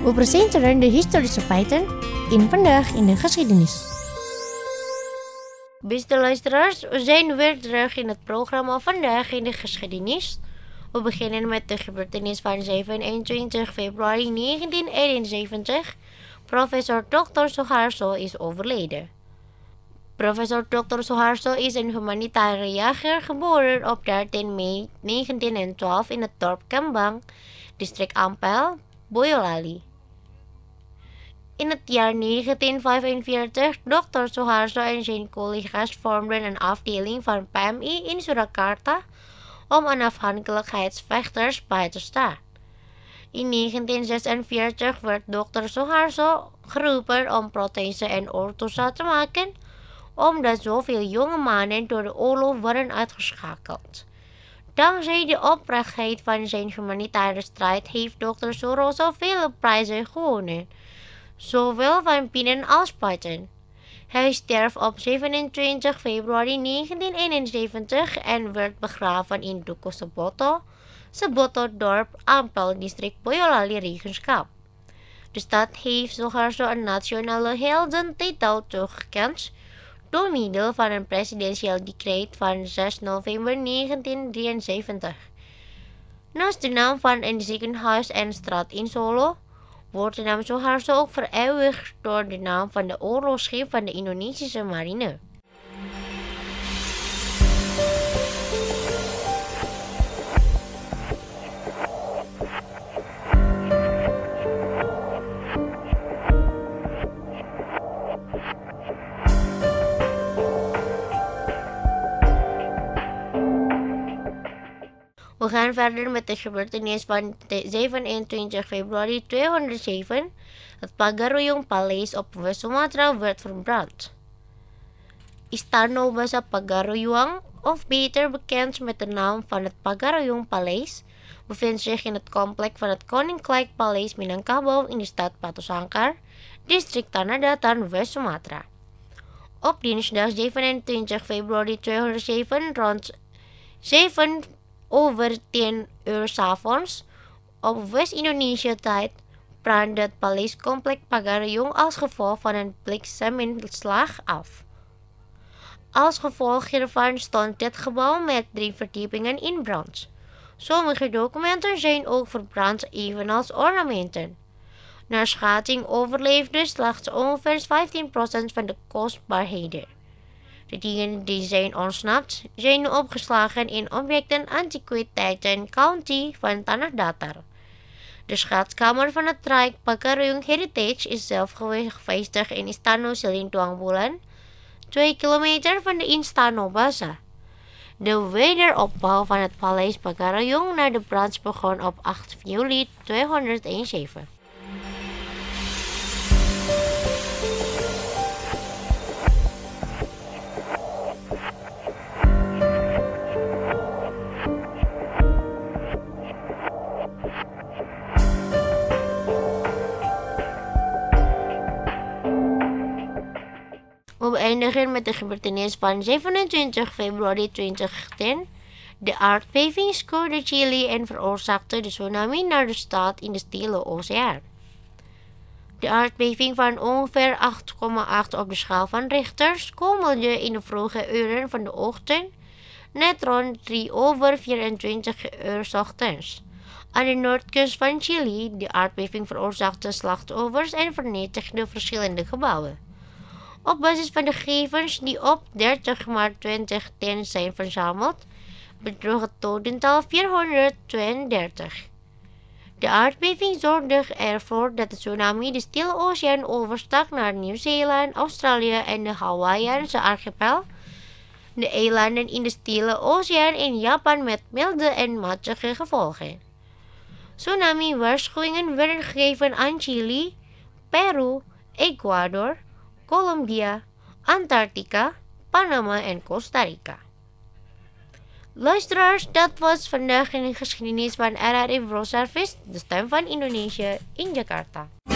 We presenteren de historische feiten in Vandaag in de Geschiedenis. Beste luisteraars, we zijn weer terug in het programma Vandaag in de Geschiedenis. We beginnen met de gebeurtenis van 27 februari 1971. Professor Dr. Suharto is overleden. Professor Dr. Suharto is een humanitaire jager, geboren op 13 mei 1912 in het dorp Kembang, district Ampel, Boyolali. In het jaar 1945, Dr. Suharto en zijn collega's vormden een afdeling van PMI in Surakarta om onafhankelijkheidsvechters bij te staan. In 1946 werd Dr. Suharto geroepen om prothesen en orthosa te maken, omdat zoveel jonge mannen door de oorlog waren uitgeschakeld. Dankzij de oprechtheid van zijn humanitaire strijd heeft Dr. Suharto vele prijzen gewonnen, zowel van binnen als buiten. Hij stierf op 27 februari 1971 en werd begraven in Duku Seboto dorp, Ampel, district Boyolali, Regenschap. De stad heeft Suharto een nationale heldentitel toegekend door middel van een presidentieel decreet van 6 november 1973. Naast de naam van een ziekenhuis en straat in Solo wordt de naam Suharto ook vereeuwigd door de naam van de oorlogsschip van de Indonesische marine. We gaan verder met de gebeurtenis van 27 februari 207. Het Pagaruyung Paleis op West-Sumatra werd verbrand. Istana Basa Pagaruyung, of beter bekend met de naam van het Pagaruyung Paleis, bevindt zich in het complex van het Koninklijk Paleis Minangkabau in de stad Batu Sangkar, district Tanah Datar, West-Sumatra. Op dinsdag 27 februari 207 rond 7:10 s'avonds op West-Indonesia-tijd brandde het paleiscomplex Pagaruyung als gevolg van een blikseminslag af. Als gevolg hiervan stond dit gebouw met 3 verdiepingen in brand. Sommige documenten zijn ook verbrand, evenals ornamenten. Naar schatting overleefde slechts ongeveer 15% van de kostbaarheden. De dingen die zijn ontsnapt zijn nu opgeslagen in Objecten Antiquiteiten County van Tanah Datar. De schatkamer van het Rijk Pagaruyung Heritage is zelf gevestigd in Istana Silintuang Bulan, 2 kilometer van de Istana Basa. De wederopbouw van het paleis Pagaruyung na de brand begon op 8 juli 207. We beëindigen met de gebeurtenis van 27 februari 2010. De aardbeving scheurde Chili en veroorzaakte de tsunami naar de stad in de Stille Oceaan. De aardbeving van ongeveer 8,8 op de schaal van Richter schommelde in de vroege uren van de ochtend, net rond 3:24 ochtends. Aan de noordkust van Chili, de aardbeving veroorzaakte slachtoffers en vernietigde verschillende gebouwen. Op basis van de gegevens die op 30 maart 2010 zijn verzameld, bedroeg het dodental 432. De aardbeving zorgde ervoor dat de tsunami de Stille Oceaan overstak naar Nieuw-Zeeland, Australië en de Hawaiianse archipel, de eilanden in de Stille Oceaan en Japan met milde en matige gevolgen. Tsunami-waarschuwingen werden gegeven aan Chili, Peru, Ecuador, Colombia, Antarctica, Panama en Costa Rica. Luisteraars, dat was Vandaag in de Geschiedenis van RRI World Service, de stem van Indonesië in Jakarta.